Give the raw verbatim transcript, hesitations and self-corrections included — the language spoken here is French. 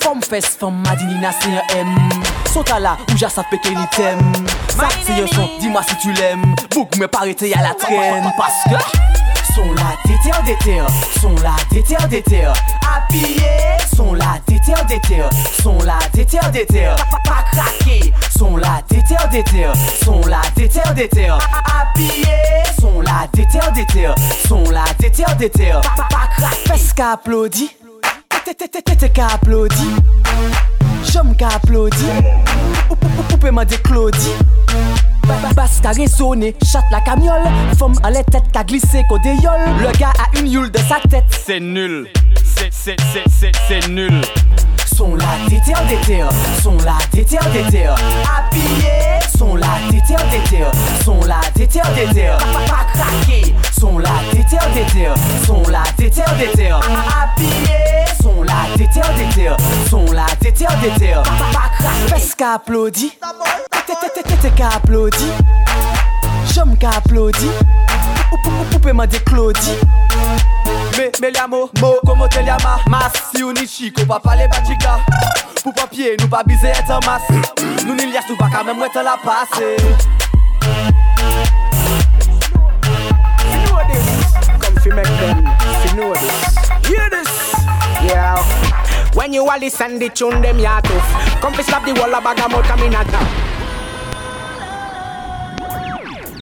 Femme fesse, femme madinina c'est un M. Sota là où j'ai sa pété ni t'aime. Ça c'est un son, dis-moi si tu l'aimes. Bouk me parité à la traîne. Parce que sont là déter déter, sont là déter déter. Appuyé, sont là déter déter, sont là déter déter. Pas craquer, sont là déter déter, sont là déter déter. Appuyé, sont là déter déter, sont là déter déter. Pas craquer. Fais qu'applaudit, t'es qu'applaudit. J'aime qu'applaudit, poupée m'a dit Claudie. Basse qu'a résonné, chatte la camiole. Femme à la tête qu'a glissé côté yole. Le gars a une yule de sa tête. C'est nul, c'est, c'est, c'est, c'est, c'est nul. Sont là déter déter, sont là déter déter. Appuyé, sont là déter déter, sont là déter déter. Pas craquer, sont là déter déter, sont là déter déter. Appuyé, sont là déter déter, sont là déter déter. Pas craquer. Fais qu'applaudit, t'es qu'applaudit. J'aime qu'applaudit, poupée m'a dit Claudie. Me, me liamo, mo, como te llama? Mas, si ou ni chico, pa pale bachika. Pou papier, nous pas biser être en masse. Nous ni lias, nous pas quand même être la passe. You know this. Come fi make them, you know this. Hear this. Yeah. When you all listen the tune, them ya tough. Come fi slap the wall, a bag of mouth, come in a town.